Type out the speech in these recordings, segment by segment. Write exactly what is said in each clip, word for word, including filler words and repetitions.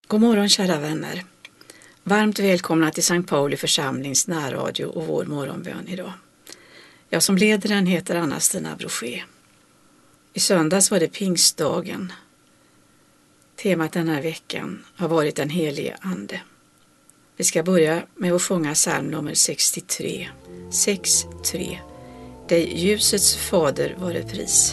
God morgon kära vänner. Varmt välkomna till Sankt Pauli församlings närradio och vår morgonbön idag. Jag som leder den heter Anna-Stina Brochet. I söndags var det pingstdagen. Temat den här veckan har varit den helige ande. Vi ska börja med att sjunga psalm nummer sextiotre. sex tre. Dig ljusets fader vare pris.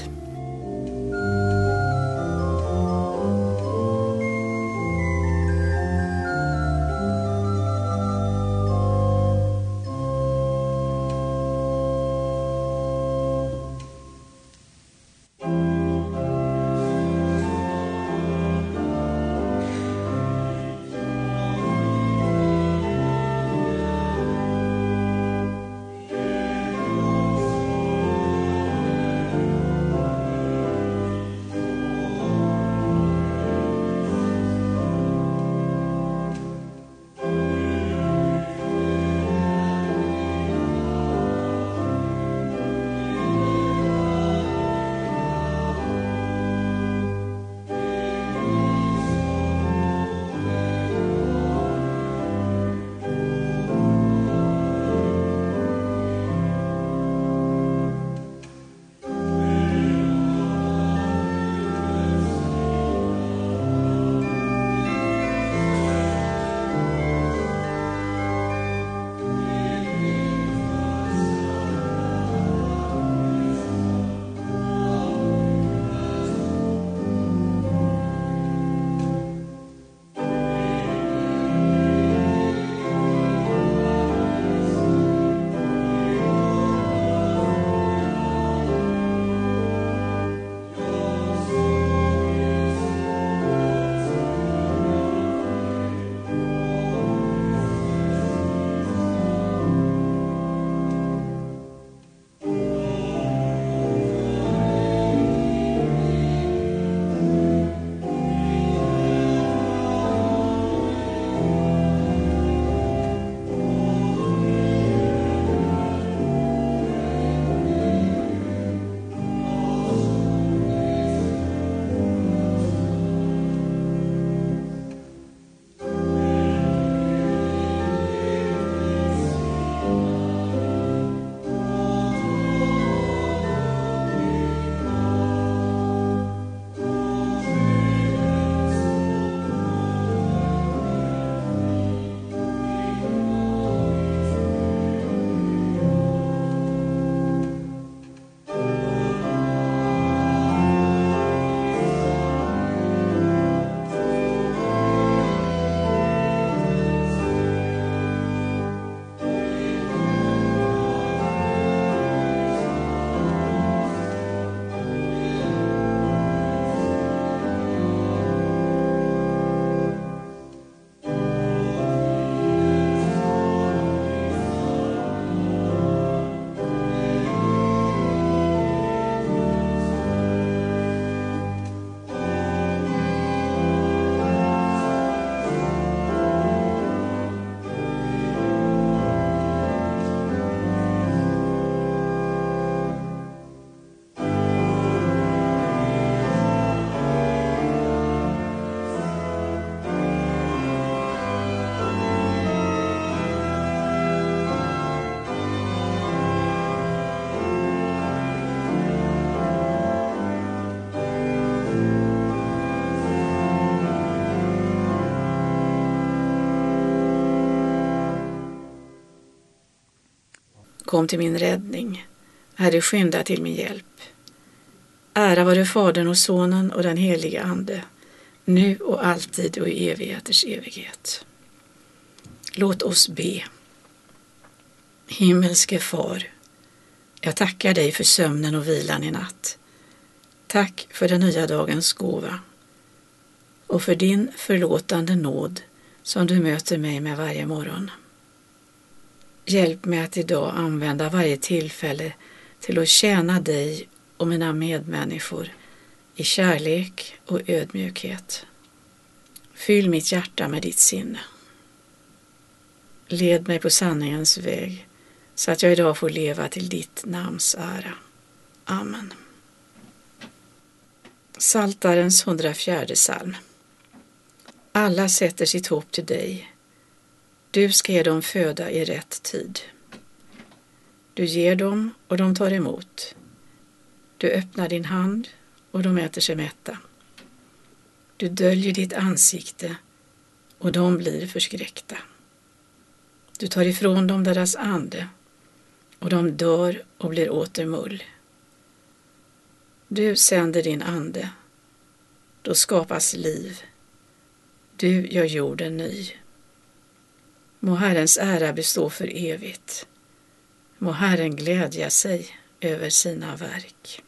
Kom till min räddning. Herre, skynda till min hjälp. Ära vare Fadern och Sonen och den helige Ande, nu och alltid och i evigheters evighet. Låt oss be. Himmelske Far, jag tackar dig för sömnen och vilan i natt. Tack för den nya dagens gåva och för din förlåtande nåd som du möter mig med varje morgon. Hjälp mig att idag använda varje tillfälle till att tjäna dig och mina medmänniskor i kärlek och ödmjukhet. Fyll mitt hjärta med ditt sinne. Led mig på sanningens väg så att jag idag får leva till ditt namns ära. Amen. Psaltarens hundrafjärde psalm. Alla sätter sitt hopp till dig. Du ska ge dem föda i rätt tid. Du ger dem och de tar emot. Du öppnar din hand och de äter sig mätta. Du döljer ditt ansikte och de blir förskräckta. Du tar ifrån dem deras ande och de dör och blir åter mull. Du sänder din ande, då skapas liv. Du gör jorden ny. Må Herrens ära bestå för evigt. Må Herren glädja sig över sina verk.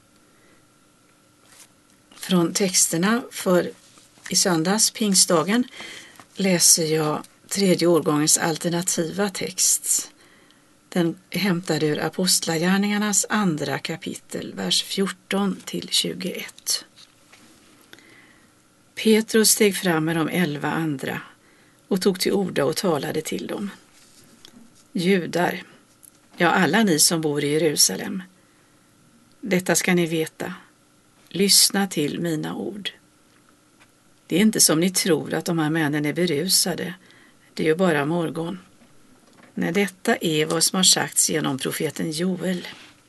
Från texterna för i söndags, pingstdagen, läser jag tredje årgångens alternativa text. Den är hämtad ur Apostlagärningarnas andra kapitel, vers fjorton till tjugoett. Petrus steg fram med de elva andra och tog till orda och talade till dem. Judar, ja alla ni som bor i Jerusalem, detta ska ni veta. Lyssna till mina ord. Det är inte som ni tror att de här männen är berusade. Det är ju bara morgon. Nej, detta är vad som har sagts genom profeten Joel.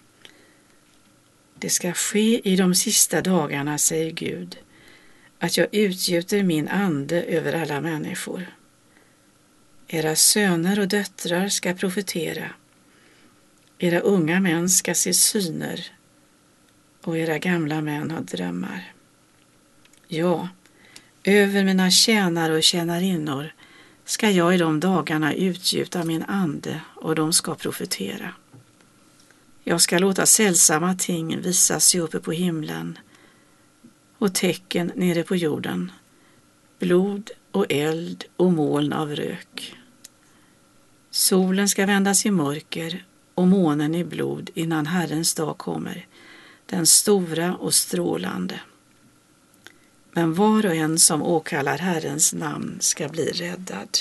Det ska ske i de sista dagarna, säger Gud, att jag utgjuter min ande över alla människor. Era söner och döttrar ska profetera. Era unga män ska se syner och era gamla män har drömmar. Ja, över mina tjänare och tjänarinnor ska jag i de dagarna utgjuta min ande och de ska profetera. Jag ska låta sällsamma ting visa sig uppe på himlen och tecken nere på jorden, blod och eld och moln av rök. Solen ska vändas i mörker och månen i blod innan Herrens dag kommer, den stora och strålande. Men var och en som åkallar Herrens namn ska bli räddad.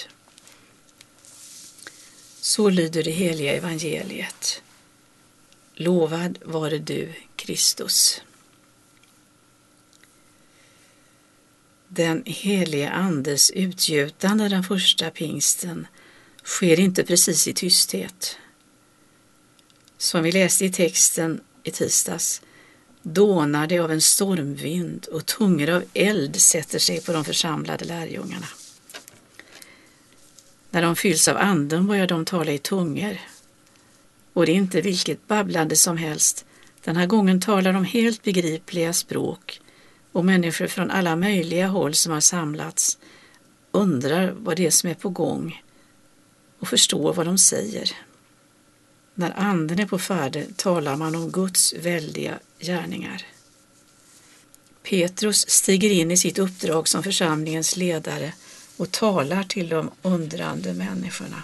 Så lyder det heliga evangeliet. Lovad vare du, Kristus. Den helige andes utgjutande den första pingsten sker inte precis i tysthet. Som vi läste i texten i tisdags, dånar det av en stormvind och tungor av eld sätter sig på de församlade lärjungarna. När de fylls av anden börjar de tala i tungor. Och det är inte vilket babblande som helst. Den här gången talar de helt begripliga språk och människor från alla möjliga håll som har samlats undrar vad det är som är på gång och förstår vad de säger. När anden är på färde talar man om Guds väldiga gärningar. Petrus stiger in i sitt uppdrag som församlingens ledare och talar till de undrande människorna.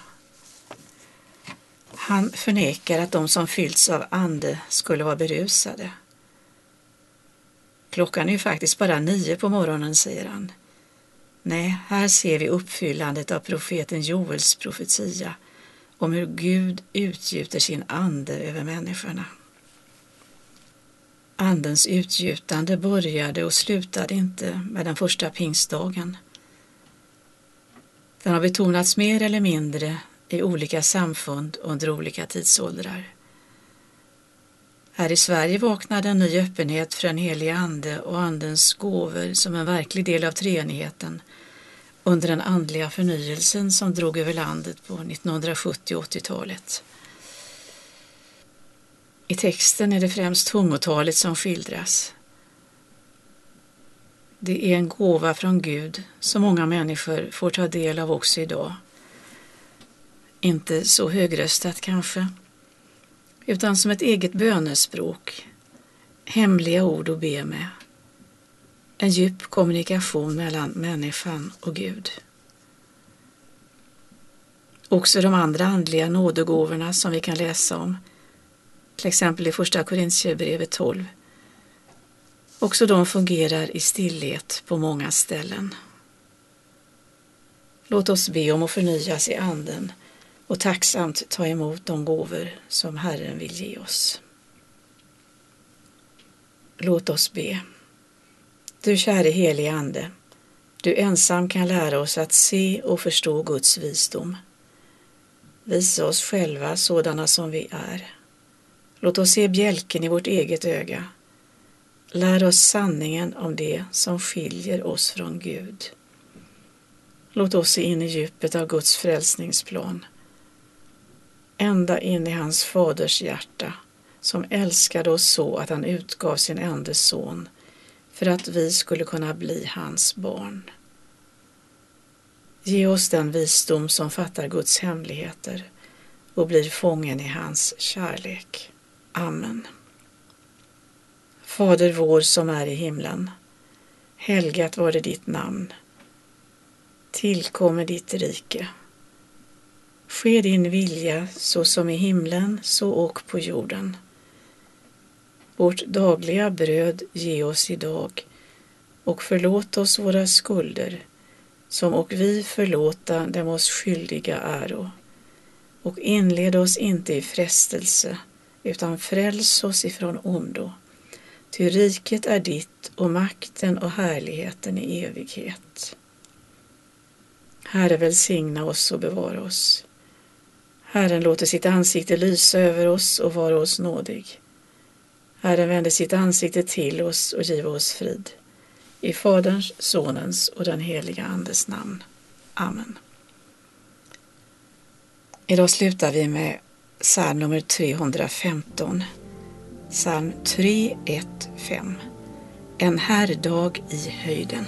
Han förnekar att de som fyllts av ande skulle vara berusade. Klockan är ju faktiskt bara nio på morgonen, säger han. Nej, här ser vi uppfyllandet av profeten Joels profetia om hur Gud utgjuter sin ande över människorna. Andens utgjutande började och slutade inte med den första pingstdagen. Den har betonats mer eller mindre i olika samfund under olika tidsåldrar. Här i Sverige vaknade en ny öppenhet för en helig ande och andens gåvor som en verklig del av treenigheten under den andliga förnyelsen som drog över landet på nittonhundrasjuttio- och åttiotalet. I texten är det främst tungotalet som skildras. Det är en gåva från Gud som många människor får ta del av också idag. Inte så högröstat kanske, utan som ett eget bönespråk, hemliga ord att be med. En djup kommunikation mellan människan och Gud. Också de andra andliga nådegåvorna som vi kan läsa om, till exempel i första Korintierbrevet tolv. Också de fungerar i stillhet på många ställen. Låt oss be om att förnyas i anden och tacksamt ta emot de gåvor som Herren vill ge oss. Låt oss be. Du käre helige ande, Du ensam kan lära oss att se och förstå Guds visdom. Visa oss själva sådana som vi är. Låt oss se bjälken i vårt eget öga. Lär oss sanningen om det som skiljer oss från Gud. Låt oss se in i djupet av Guds frälsningsplan. Ända in i hans faders hjärta, som älskade oss så att han utgav sin enda son för att vi skulle kunna bli hans barn. Ge oss den visdom som fattar Guds hemligheter och blir fången i hans kärlek. Amen. Fader vår som är i himlen, helgat vare ditt namn. Tillkommer ditt rike. Ske din vilja så som i himlen så och på jorden. Vårt dagliga bröd ge oss idag och förlåt oss våra skulder som och vi förlåta dem oss skyldiga äro. Och inled oss inte i frestelse utan fräls oss ifrån ondo. Ty riket är ditt och makten och härligheten i evighet. Herre, välsigna oss och bevara oss. Herren låter sitt ansikte lysa över oss och vara oss nådig. Herren vänder sitt ansikte till oss och giver oss frid. I Faderns, Sonens och den heliga Andes namn. Amen. Idag slutar vi med psalm nummer trehundrafemton. Psalm tre ett fem. En herrdag i höjden.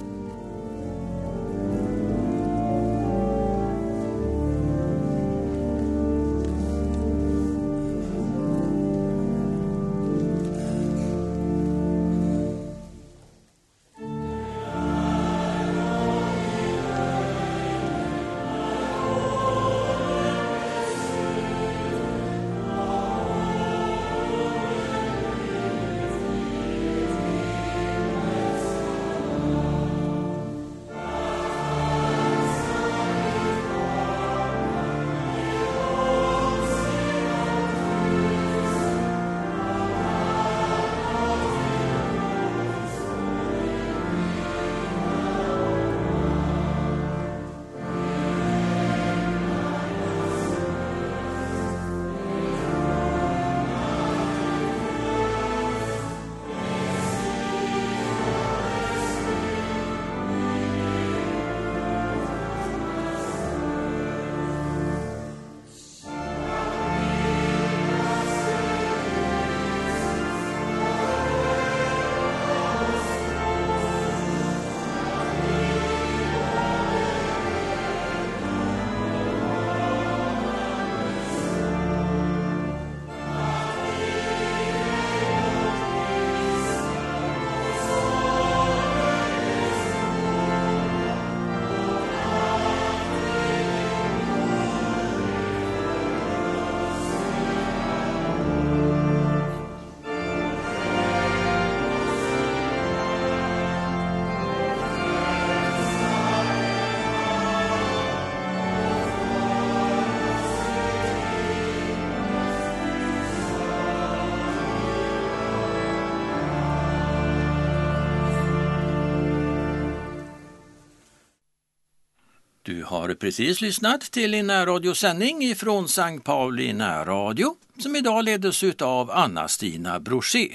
Du har precis lyssnat till en närradiosändning från Sankt Pauli närradio som idag ledes av Anna-Stina Brochet.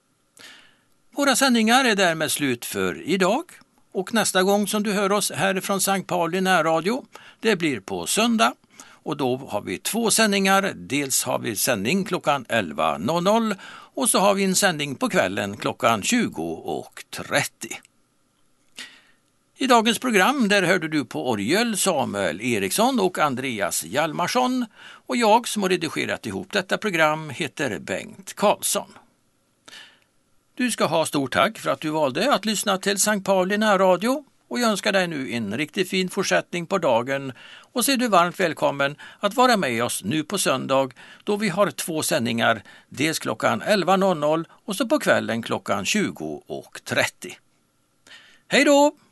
Våra sändningar är därmed slut för idag och nästa gång som du hör oss här från Sankt Pauli närradio, det blir på söndag och då har vi två sändningar. Dels har vi sändning klockan elva och så har vi en sändning på kvällen klockan tjugo och trettio. I dagens program där hörde du på orgel Samuel Eriksson och Andreas Hjalmarsson och jag som har redigerat ihop detta program heter Bengt Karlsson. Du ska ha stort tack för att du valde att lyssna till Sankt Pauli närradio och jag önskar dig nu en riktigt fin fortsättning på dagen och så är du varmt välkommen att vara med oss nu på söndag då vi har två sändningar, dels klockan elva och så på kvällen klockan tjugo och trettio. Hej då!